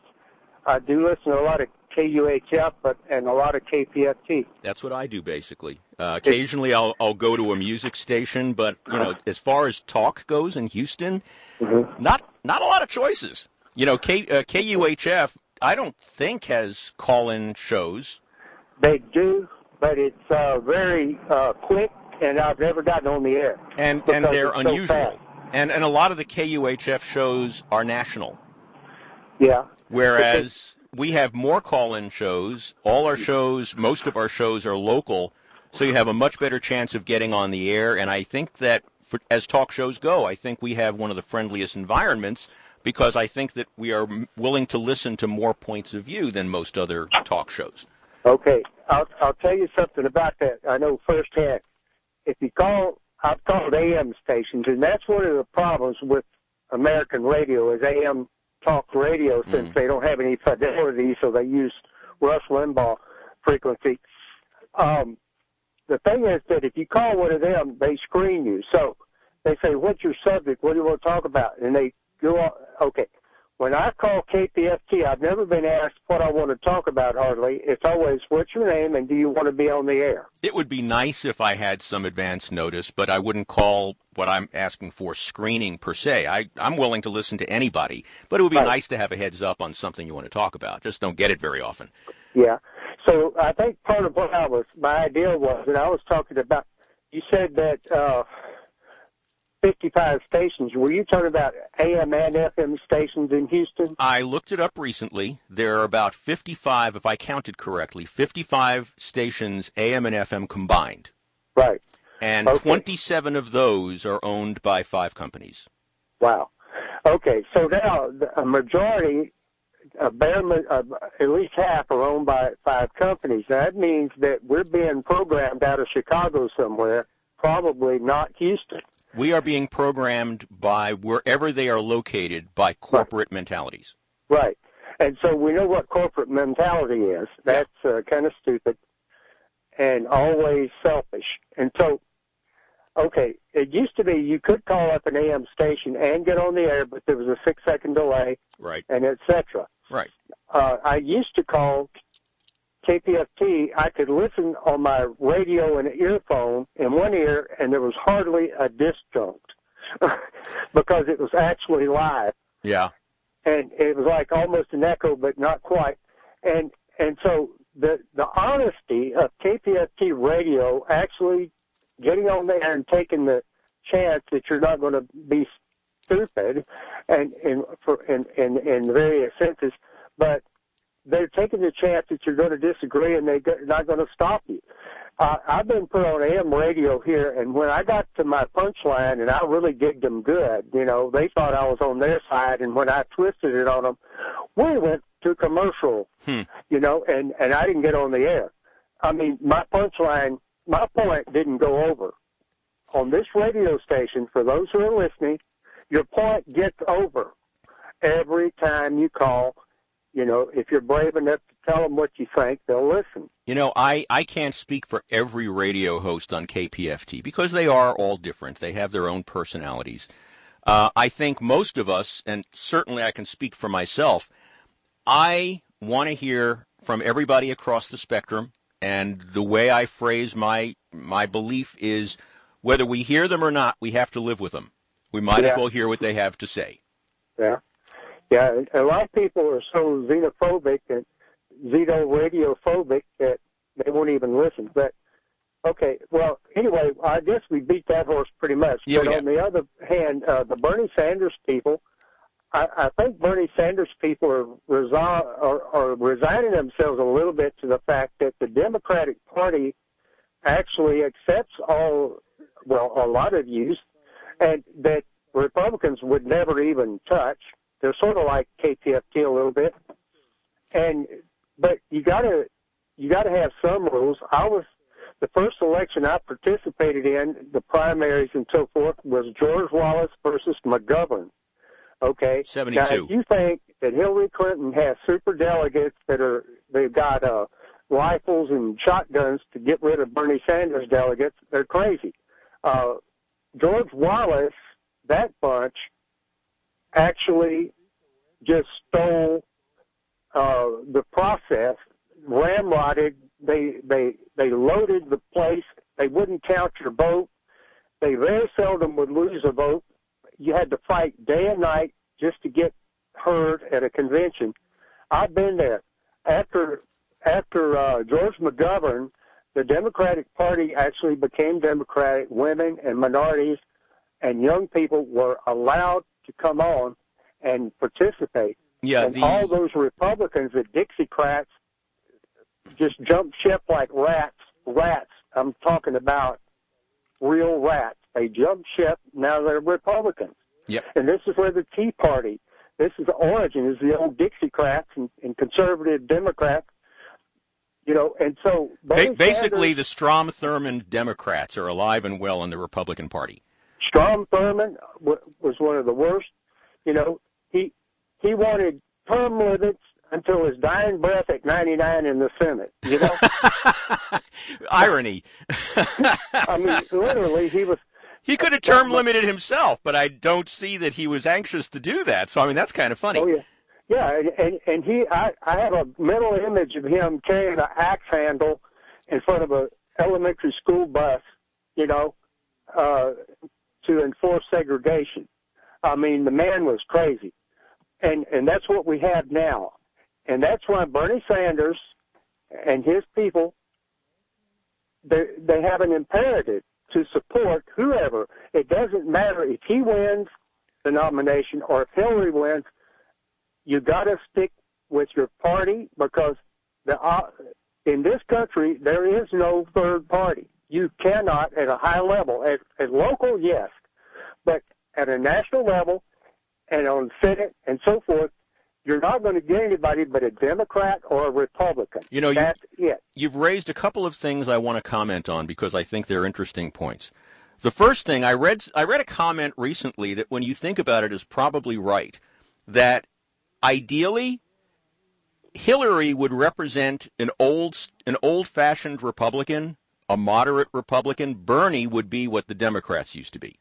I do listen to a lot of K U H F, but and a lot of K P F T. That's what I do, basically. Uh, occasionally, I'll I'll go to a music station, but you know, as far as talk goes in Houston, Mm-hmm. not not a lot of choices. You know, K, uh, K U H F, I don't think has call-in shows. They do, but it's uh, very uh, quick, and I've never gotten on the air. And because and they're it's so unusual. fast. And and a lot of the K U H F shows are national, Yeah. whereas we have more call-in shows. All our shows, most of our shows are local, so you have a much better chance of getting on the air. And I think that for, as talk shows go, I think we have one of the friendliest environments because I think that we are m- willing to listen to more points of view than most other talk shows. Okay, I'll I'll tell you something about that. I know firsthand. If you call, I've called A M stations, and that's one of the problems with American radio is A M talk radio, since Mm. they don't have any fidelity, so they use Rush Limbaugh frequency. Um, the thing is that if you call one of them, they screen you. So they say, "What's your subject? What do you want to talk about?" And they go on. Okay. When I call K P F T, I've never been asked what I want to talk about hardly. It's always, what's your name and do you want to be on the air? It would be nice if I had some advance notice, but I wouldn't call what I'm asking for screening per se. I, I'm willing to listen to anybody, but it would be Right. nice to have a heads up on something you want to talk about. Just don't get it very often. Yeah. So I think part of what I was, my idea was, and I was talking about, you said that uh, fifty-five stations. Were you talking about A M and F M stations in Houston? I looked it up recently. There are about fifty-five, if I counted correctly, fifty-five stations, A M and F M combined. Right. And Okay. twenty-seven of those are owned by five companies. Wow. Okay. So now a majority, a bare, uh, at least half are owned by five companies. That means that we're being programmed out of Chicago somewhere, probably not Houston. We are being programmed by wherever they are located by corporate mentalities. Right. And so we know what corporate mentality is. That's uh, kind of stupid and always selfish. And so, okay, it used to be you could call up an A M station and get on the air, but there was a six-second delay, Right. and et cetera. Right. Uh, I used to call K P F T. I could listen on my radio and earphone in one ear, and there was hardly a disjunct because it was actually live. Yeah. And it was like almost an echo, but not quite. And and so the the honesty of K P F T radio actually getting on there and taking the chance that you're not going to be stupid, and in for in, in in various senses, but they're taking the chance that you're going to disagree, and they're not going to stop you. Uh, I've been put on A M radio here, and when I got to my punchline, and I really digged them good, you know, they thought I was on their side, and when I twisted it on them, we went to commercial, Hmm. you know, and, and I didn't get on the air. I mean, my punchline, my point didn't go over. On this radio station, for those who are listening, your point gets over every time you call. You know, if you're brave enough to tell them what you think, they'll listen. You know, I, I can't speak for every radio host on K P F T because they are all different. They have their own personalities. Uh, I think most of us, and certainly I can speak for myself, I want to hear from everybody across the spectrum, and the way I phrase my my belief is whether we hear them or not, we have to live with them. We might Yeah. as well hear what they have to say. Yeah. Yeah, a lot of people are so xenophobic and xeno-radiophobic that they won't even listen. But, okay, well, anyway, I guess we beat that horse pretty much. Yeah, but yeah. on the other hand, uh, the Bernie Sanders people, I, I think Bernie Sanders people are, resi- are, are resigning themselves a little bit to the fact that the Democratic Party actually accepts all, well, a lot of views, and that Republicans would never even touch. They're sort of like K P F T a little bit, and but you gotta you gotta have some rules. I was the first election I participated in, the primaries and so forth, was George Wallace versus McGovern. Okay, seventy-two. Now, if you think that Hillary Clinton has super delegates that are they've got uh, rifles and shotguns to get rid of Bernie Sanders delegates, they're crazy. Uh, George Wallace, that bunch, actually just stole uh, the process, ramrodded. They they they loaded the place. They wouldn't count your vote. They very seldom would lose a vote. You had to fight day and night just to get heard at a convention. I've been there. After after uh, George McGovern, the Democratic Party actually became Democratic. Women and minorities and young people were allowed to come on and participate. Yeah, and the... all those Republicans, the Dixiecrats, just jumped ship like rats. Rats. I'm talking about real rats. They jumped ship. Now they're Republicans. Yep. And this is where the Tea Party, this is the origin, is the old Dixiecrats and, and conservative Democrats. You know, and so ba- basically Sanders, the Strom Thurmond Democrats are alive and well in the Republican Party. Strom Thurmond w- was one of the worst. You know, he he wanted term limits until his dying breath at ninety-nine in the Senate. You know, irony. I mean, literally, he was. He could have term limited himself, but I don't see that he was anxious to do that. So I mean, that's kind of funny. Oh yeah. Yeah, and, and, and he, I, I have a mental image of him carrying an axe handle in front of a elementary school bus, you know, uh, to enforce segregation. I mean, the man was crazy. And, and that's what we have now. And that's why Bernie Sanders and his people, they, they have an imperative to support whoever. It doesn't matter if he wins the nomination or if Hillary wins. You got to stick with your party because the uh, in this country there is no third party. You cannot at a high level, at, at local, yes, but at a national level and on Senate and so forth, you're not going to get anybody but a Democrat or a Republican. You know, that's you, it. You've raised a couple of things I want to comment on because I think they're interesting points. The first thing I read, I read a comment recently that when you think about it is probably right, that ideally, Hillary would represent an old, an old-fashioned Republican, a moderate Republican. Bernie would be what the Democrats used to be.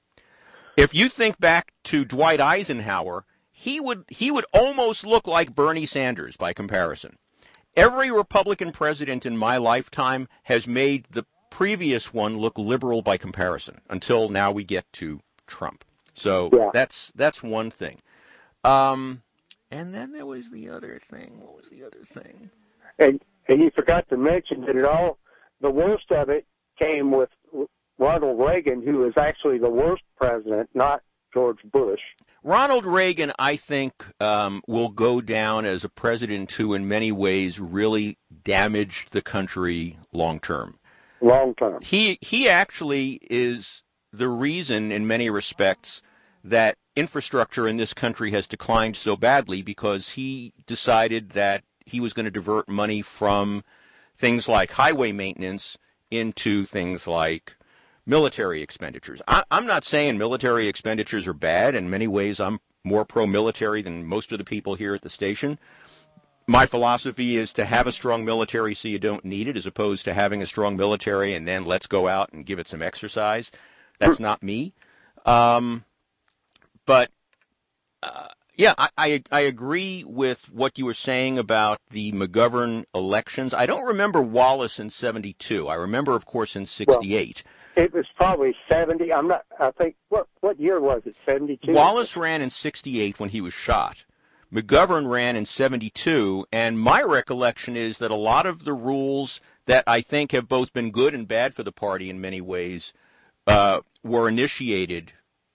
If you think back to Dwight Eisenhower, he would he would almost look like Bernie Sanders by comparison. Every Republican president in my lifetime has made the previous one look liberal by comparison until now we get to Trump. So yeah. that's that's one thing. Um, and then there was the other thing. What was the other thing? And and you forgot to mention that it all, the worst of it came with Ronald Reagan, who was actually the worst president, not George Bush. Ronald Reagan, I think, um, will go down as a president who, in many ways, really damaged the country long term. Long term. He he actually is the reason, in many respects, that infrastructure in this country has declined so badly because he decided that he was going to divert money from things like highway maintenance into things like military expenditures. I, I'm not saying military expenditures are bad. In many ways, I'm more pro-military than most of the people here at the station. My philosophy is to have a strong military so you don't need it, as opposed to having a strong military and then let's go out and give it some exercise. That's not me. Um, but, uh, yeah, I, I, I agree with what you were saying about the McGovern elections. I don't remember Wallace in seventy-two. I remember, of course, in sixty-eight. Well, It was probably seventy. I'm not. I think what what year was it? seventy-two. Wallace ran in sixty-eight when he was shot. McGovern ran in seventy-two, and my recollection is that a lot of the rules that I think have both been good and bad for the party in many ways uh, were initiated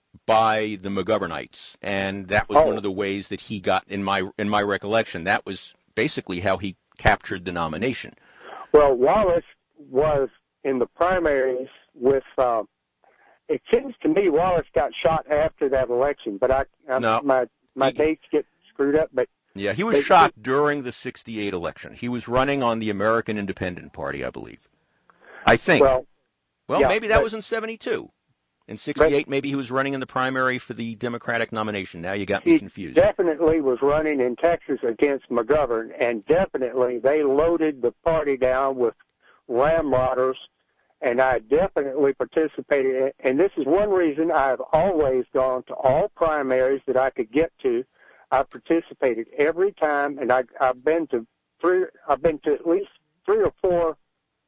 by the McGovernites, and that was oh. one of the ways that he got in my in my recollection. That was basically how he captured the nomination. Well, Wallace was in the primaries with. Uh, it seems to me Wallace got shot after that election, but I, I no. my my he, dates get screwed up. But yeah, he was they, shot during the sixty-eight election. He was running on the American Independent Party, I believe. I think. Well, well yeah, maybe that but, was in seventy-two. In sixty-eight, maybe he was running in the primary for the Democratic nomination. Now you got me he confused. Definitely was running in Texas against McGovern, and definitely they loaded the party down with ramrodders, and I definitely participated in, and this is one reason I've always gone to all primaries that I could get to. I participated every time, and I, I've been to three. I've been to at least three or four,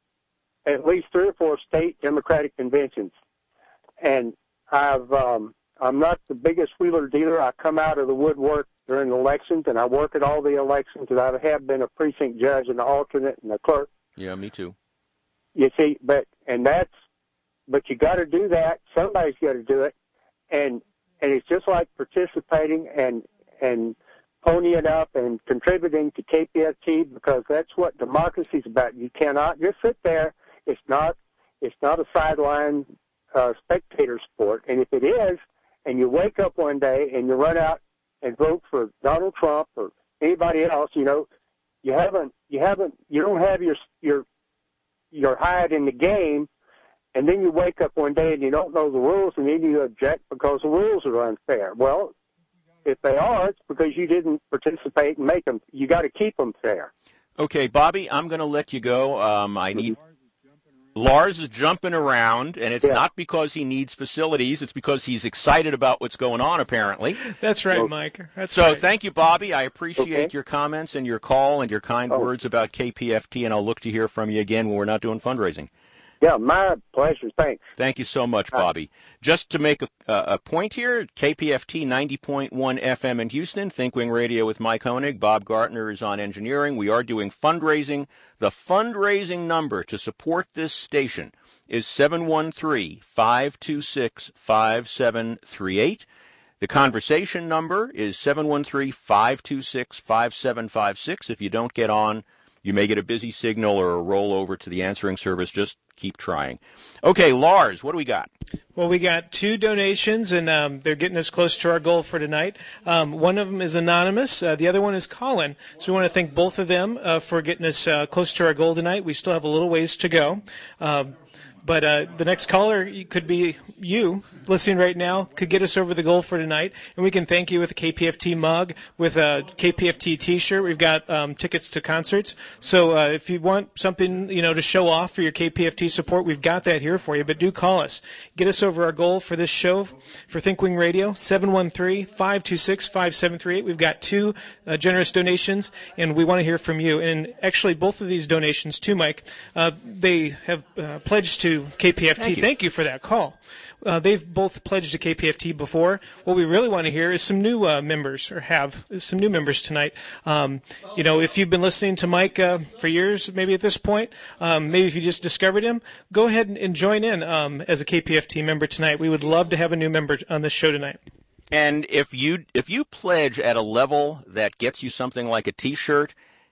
at least three or four state Democratic conventions. And I've, um, I'm not the biggest wheeler dealer. I come out of the woodwork during elections, and I work at all the elections, and I have been a precinct judge and an alternate and a clerk. Yeah, me too. You see, but, and that's, but you got to do that. Somebody's got to do it. And, and it's just like participating and, and ponying up and contributing to K P F T, because that's what democracy is about. You cannot just sit there. It's not, it's not a sideline Uh, spectator sport, and if it is, and you wake up one day and you run out and vote for Donald Trump or anybody else, you know, you haven't, you haven't, you don't have your your your hide in the game, and then you wake up one day and you don't know the rules, and then you object because the rules are unfair. Well, if they are, it's because you didn't participate and make them. You got to keep them fair. Okay, Bobby, I'm going to let you go. Um, I need. Lars is jumping around, and it's yeah. not because he needs facilities. It's because he's excited about what's going on, apparently. That's right, well, Mike. That's so right. Thank you, Bobby. I appreciate okay. your comments and your call and your kind oh. words about K P F T, and I'll look to hear from you again when we're not doing fundraising. Yeah, my pleasure. Thanks. Thank you so much, Bobby. Just to make a, a point here, K P F T ninety point one F M in Houston, ThinkWing Radio with Mike Honig. Bob Gartner is on engineering. We are doing fundraising. The fundraising number to support this station is seven one three, five two six, five seven three eight. The conversation number is seven one three, five two six, five seven five six. If you don't get on, you may get a busy signal or a rollover to the answering service. Just keep trying. Okay, Lars, what do we got? Well, we got two donations, and um, they're getting us close to our goal for tonight. Um, one of them is anonymous. Uh, the other one is Colin. So we want to thank both of them uh, for getting us uh, close to our goal tonight. We still have a little ways to go. Um, But uh, the next caller could be you listening right now, could get us over the goal for tonight. And we can thank you with a K P F T mug, with a K P F T T-shirt. We've got um, tickets to concerts. So uh, if you want something, you know, to show off for your K P F T support, we've got that here for you. But do call us. Get us over our goal for this show for ThinkWing Radio, seven one three, five two six, five seven three eight. We've got two uh, generous donations, and we want to hear from you. And actually, both of these donations, too, Mike, uh, they have uh, pledged to K P F T. Thank you. Thank you for that call. Uh, they've both pledged to K P F T before. What we really want to hear is some new uh, members, or have some new members tonight. Um, you know, if you've been listening to Mike uh, for years, maybe at this point, um, maybe if you just discovered him, go ahead and, and join in um, as a K P F T member tonight. We would love to have a new member on this show tonight. And if you if you pledge at a level that gets you something like a T-shirt,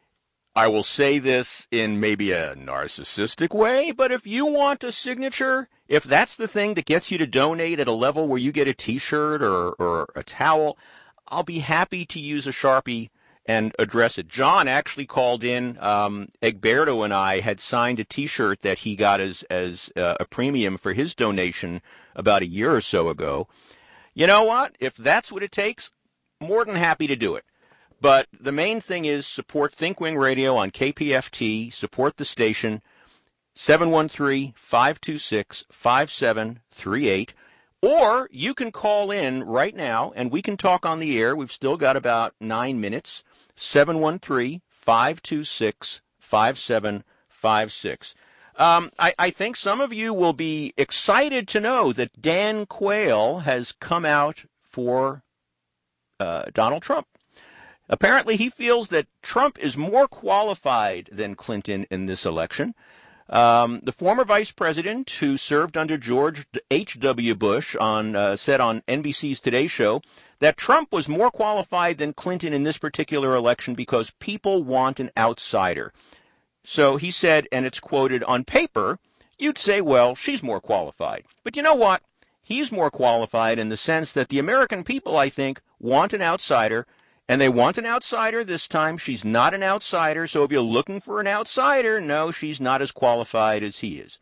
I will say this in maybe a narcissistic way, but if you want a signature, if that's the thing that gets you to donate at a level where you get a T-shirt or, or a towel, I'll be happy to use a Sharpie and address it. John actually called in. Um, Egberto and I had signed a T-shirt that he got as, as uh, a premium for his donation about a year or so ago. You know what? If that's what it takes, more than happy to do it. But the main thing is support ThinkWing Radio on K P F T, support the station, seven one three, five two six, five seven three eight. Or you can call in right now, and we can talk on the air. We've still got about nine minutes, seven one three, five two six, five seven five six. Um, I, I think some of you will be excited to know that Dan Quayle has come out for uh, Donald Trump. Apparently, he feels that Trump is more qualified than Clinton in this election. Um, the former vice president, who served under George H W. Bush, on uh, said on N B C's Today Show that Trump was more qualified than Clinton in this particular election because people want an outsider. So he said, and it's quoted, on paper, you'd say, well, she's more qualified. But you know what? He's more qualified in the sense that the American people, I think, want an outsider. And they want an outsider this time. She's not an outsider. So if you're looking for an outsider, no, she's not as qualified as he is.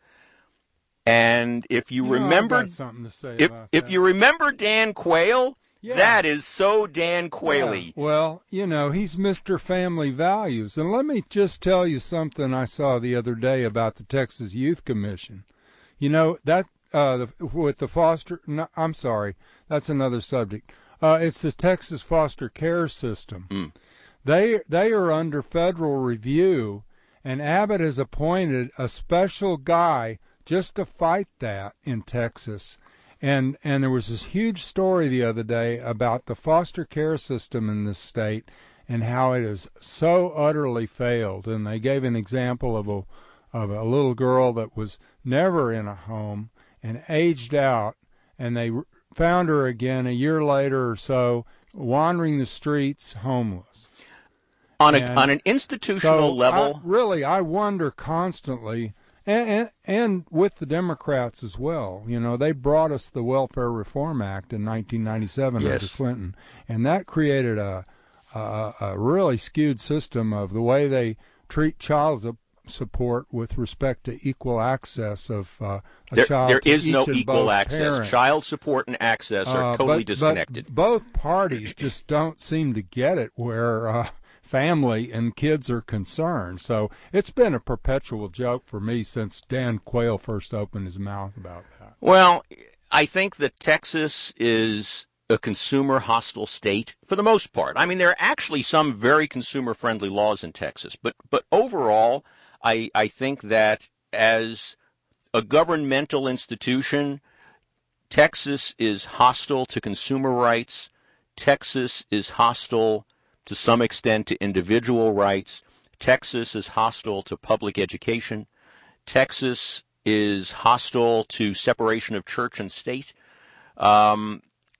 And if you, you know, remember, I've got something to say if, about if that. you remember Dan Quayle, yeah. that is so Dan Quayle-y. Yeah. Well, you know, he's Mister Family Values. And let me just tell you something I saw the other day about the Texas Youth Commission. You know, that uh, the, with the foster, no, I'm sorry, that's another subject. Uh, it's the Texas foster care system. Mm. They they are under federal review, and Abbott has appointed a special guy just to fight that in Texas. And and there was this huge story the other day about the foster care system in this state and how it has so utterly failed. And they gave an example of a of a little girl that was never in a home and aged out, and they found her again a year later or so, wandering the streets, homeless. On a and on an institutional so level, I, really, I wonder constantly, and, and and with the Democrats as well. You know, they brought us the Welfare Reform Act in nineteen ninety-seven yes. under Clinton, and that created a, a a really skewed system of the way they treat child support with respect to equal access of uh, a there, child there to is each no and equal both access. parents. Child support and access are Uh, totally but, disconnected. But both parties just don't seem to get it where uh, family and kids are concerned. So it's been a perpetual joke for me since Dan Quayle first opened his mouth about that. Well, I think that Texas is a consumer hostile state for the most part. I mean, there are actually some very consumer friendly laws in Texas, but but overall, I, I think that as a governmental institution, Texas is hostile to consumer rights. Texas is hostile to some extent to individual rights. Texas is hostile to public education. Texas is hostile to separation of church and state. Um,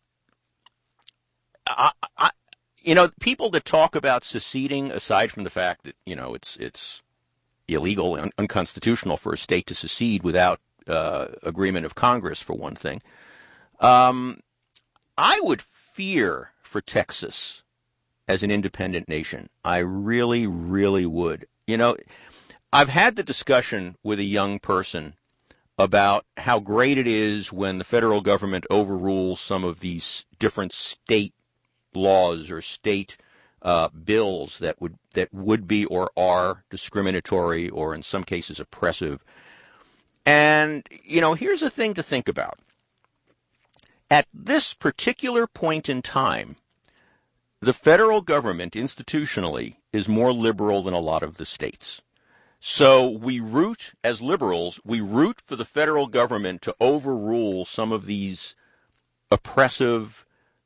I, I, you know, people that talk about seceding, aside from the fact that, you know, it's it's illegal and unconstitutional for a state to secede without uh, agreement of Congress, for one thing. Um, I would fear for Texas as an independent nation. I really, really would. You know, I've had the discussion with a young person about how great it is when the federal government overrules some of these different state laws or state Uh, bills that would that would be or are discriminatory or in some cases oppressive. And, you know, here's a thing to think about. At this particular point in time, the federal government institutionally is more liberal than a lot of the states. So we root, as liberals, we root for the federal government to overrule some of these oppressive,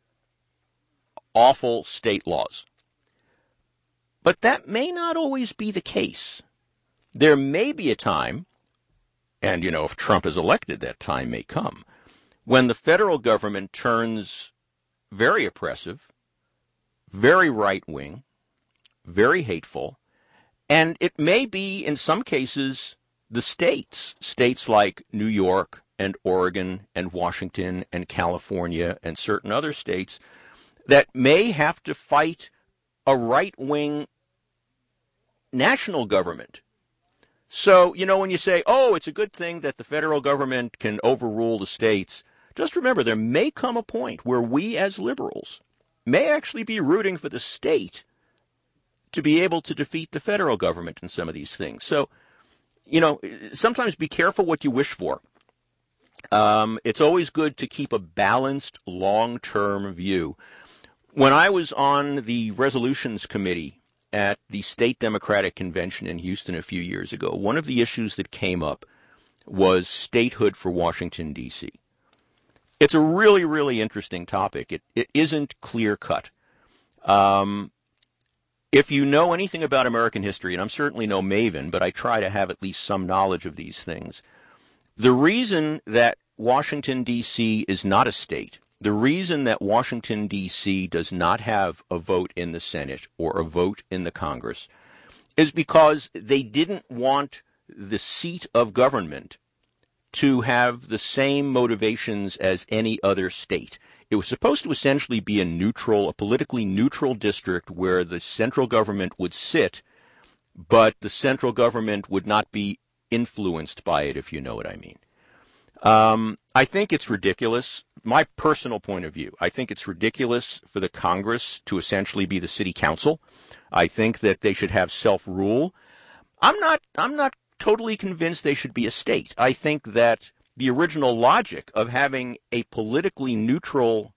awful state laws. But that may not always be the case. There may be a time, and, you know, if Trump is elected, that time may come, when the federal government turns very oppressive, very right-wing, very hateful, and it may be, in some cases, the states, states like New York and Oregon and Washington and California and certain other states that may have to fight a right-wing national government. So, you know, when you say, oh, it's a good thing that the federal government can overrule the states, just remember there may come a point where we as liberals may actually be rooting for the state to be able to defeat the federal government in some of these things. So, you know, sometimes be careful what you wish for. Um, it's always good to keep a balanced, long-term view. When I was on the resolutions committee at the state Democratic convention in Houston a few years ago, one of the issues that came up was statehood for Washington, D C. It's a really, really interesting topic. It it isn't clear-cut. Um, if you know anything about American history, and I'm certainly no maven, but I try to have at least some knowledge of these things, the reason that Washington, D C is not a state, the reason that Washington, D C does not have a vote in the Senate or a vote in the Congress is because they didn't want the seat of government to have the same motivations as any other state. It was supposed to essentially be a neutral, a politically neutral district where the central government would sit, but the central government would not be influenced by it, if you know what I mean. Um, I think it's ridiculous. My personal point of view, I think it's ridiculous for the Congress to essentially be the city council. I think that they should have self-rule. I'm not, I'm not totally convinced they should be a state. I think that the original logic of having a politically neutral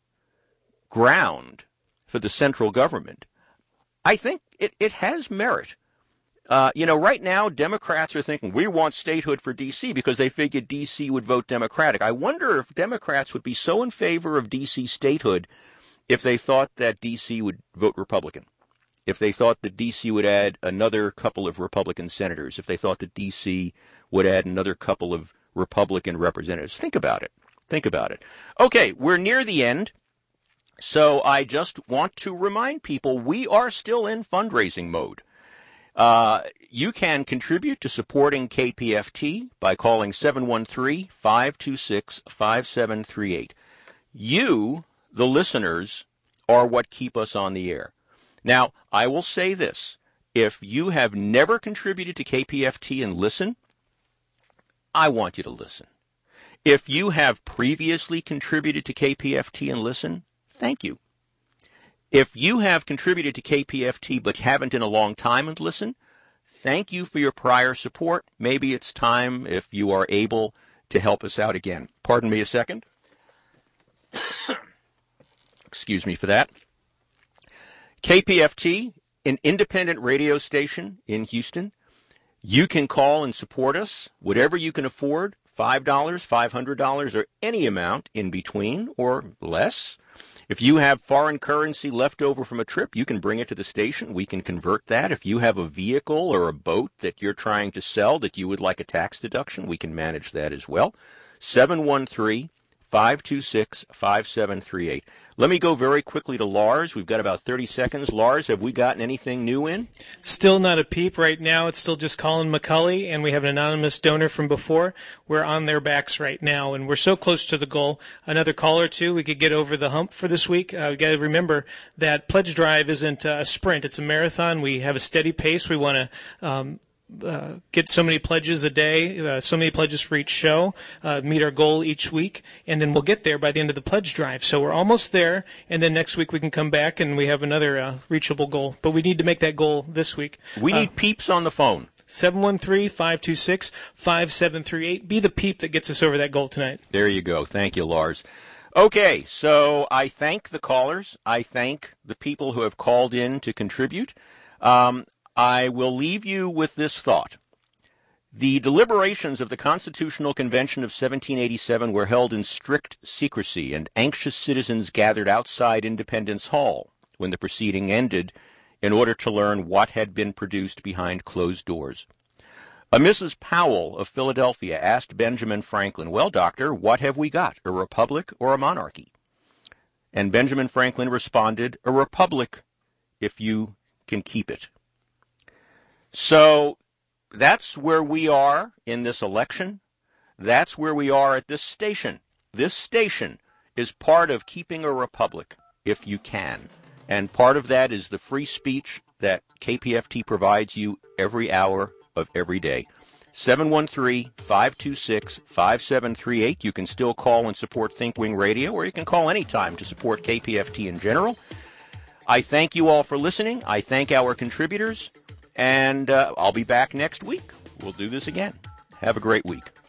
ground for the central government, I think it, it has merit. Uh, you know, right now, Democrats are thinking we want statehood for D C because they figured D C would vote Democratic. I wonder if Democrats would be so in favor of D C statehood if they thought that D C would vote Republican, if they thought that D C would add another couple of Republican senators, if they thought that D C would add another couple of Republican representatives. Think about it. Think about it. Okay, we're near the end, so I just want to remind people we are still in fundraising mode. Uh, you can contribute to supporting K P F T by calling seven one three, five two six, five seven three eight. You, the listeners, are what keep us on the air. Now, I will say this. If you have never contributed to K P F T and listen, I want you to listen. If you have previously contributed to K P F T and listen, thank you. If you have contributed to K P F T but haven't in a long time and listen, thank you for your prior support. Maybe it's time, if you are able, to help us out again. Pardon me a second. Excuse me for that. K P F T, an independent radio station in Houston. You can call and support us, whatever you can afford, five dollars, five hundred dollars, or any amount in between or less. If you have foreign currency left over from a trip, you can bring it to the station. We can convert that. If you have a vehicle or a boat that you're trying to sell that you would like a tax deduction, we can manage that as well. seven one three, five two six, five seven three eight. Let me go very quickly to Lars. We've got about thirty seconds. Lars, have we gotten anything new in? Still not a peep right now. It's still just Colin McCulley, and we have an anonymous donor from before. We're on their backs right now, and we're so close to the goal. Another call or two, we could get over the hump for this week. Uh, we got to remember that Pledge Drive isn't a sprint. It's a marathon. We have a steady pace. We want to um, Uh, get so many pledges a day, uh, so many pledges for each show, uh, meet our goal each week, and then we'll get there by the end of the pledge drive. So we're almost there, and then next week we can come back and we have another uh, reachable goal. But we need to make that goal this week. We need uh, peeps on the phone. seven one three, five two six, five seven three eight. Be the peep that gets us over that goal tonight. There you go. Thank you, Lars. Okay, so I thank the callers. I thank the people who have called in to contribute. Um, I will leave you with this thought. The deliberations of the Constitutional Convention of seventeen eighty-seven were held in strict secrecy, and anxious citizens gathered outside Independence Hall when the proceeding ended in order to learn what had been produced behind closed doors. A Missus Powell of Philadelphia asked Benjamin Franklin, "Well, doctor, what have we got, a republic or a monarchy?" And Benjamin Franklin responded, "A republic if you can keep it." So that's where we are in this election. That's where we are at this station. This station is part of keeping a republic, if you can. And part of that is the free speech that K P F T provides you every hour of every day. seven one three, five two six, five seven three eight. You can still call and support ThinkWing Radio, or you can call anytime to support K P F T in general. I thank you all for listening. I thank our contributors. And uh, I'll be back next week. We'll do this again. Have a great week.